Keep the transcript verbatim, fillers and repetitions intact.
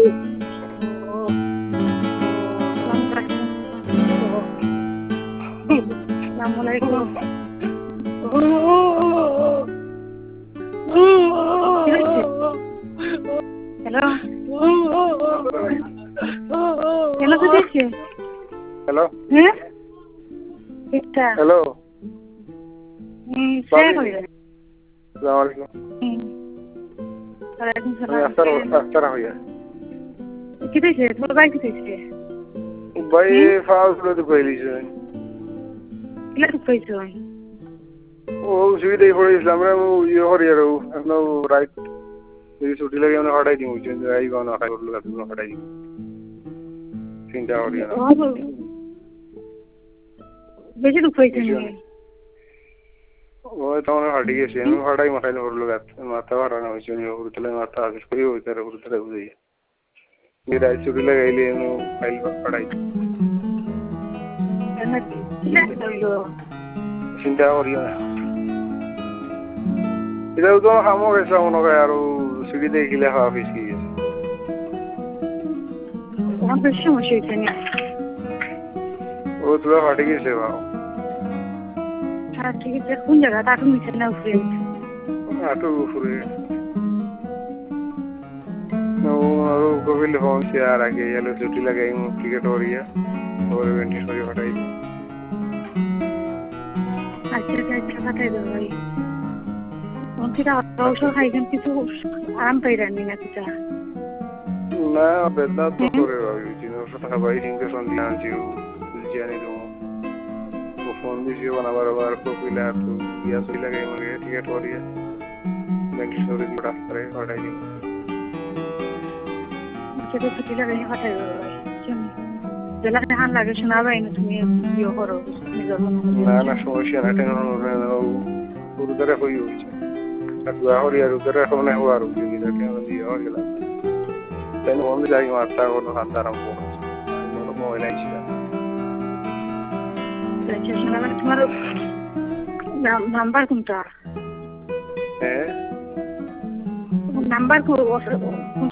আসসালামালাইকুম। Hello, hello কি দেখছে? Hello হ্যাঁ ঠিকটা হ্যালো হুম শেয়ার করে আসসালামু আলাইকুম। হুম ওয়ালাইকুম আমি সালাম। আস্তার আস্তার হইয়া কি দেখছে? তোর ভাই কি দেখছে? ভাই হুম ফাউল করে তো কইলিছে কিলা তো কইছো? ও সুবিধা পড়ে ইসলাম রে ও ইয়ে হরি আর নো রাইট এই ছুটি লাগে আমরা হটাই দিমু কিন্তু এই কোন হটাই করলো আপনি হটাই দিমু চিন্তা করি না বেশি দুঃখ হয়েছে ও তখন হটি গেছে আমি হটাই মাথায় করলো গাত মাথা ভাড়া হয়েছে হুরতলে মাথা আগে করি হইতে রে হুরতলে বুঝি মেরা ছুটি লাগাইলে আমি ফাইল হটাই চিন্তা করি না এটাও তো কামো গেছে মনে হয় আর সিঁড়ি দেখিলে খাওয়া বেশি গেছে আমার বেশি সমস্যা হয়েছে না ও তোরা ফাটে গেছে বাবা হ্যাঁ ঠিক আছে কোন জায়গা তাকে নিচে না উপরে আটো উপরে ও কবিল ফোন সে আর আগে এলো ছুটি লাগাই ক্রিকেট ওরিয়া ওর ভেন্টি সরি ফাটাই আচ্ছা আচ্ছা ফাটাই দেবো ভাই সেটা ঔষধ খাইছেন কিছু আরাম পাইরানি না সেটা না বেদনা তো করে ভাবছি ওষুধ খাবাই হিংকে সন্ধ্যা আনছি জানি তো ও ফোন দিছি বানাবার আবার কপিল আর তো ইয়া সই লাগাই মরে ক্রিকেট ওরিয়া ভেন্টি সরি রাস্তায় ফাটাই দিই সেটা ছুটি লাগাই ফাটাই দেবো ভাই জেলা হান লাগে শোনাবাই না তুমি ইয়ে করো নিজের মনে না না সমস্যা না টেনশন গুরুদারে হই হইছে আর দুয়া হরি আর উদারে এখন না হওয়ার উচিত এটা দিয়ে হয়ে গেল তাই না আমি যাই মারতা কোনো হাত আরম্ভ করছে কোনো মোবাইল আইছিল আচ্ছা শোনাবেন তোমার নাম্বার কোনটা হ্যাঁ নাম্বার কোন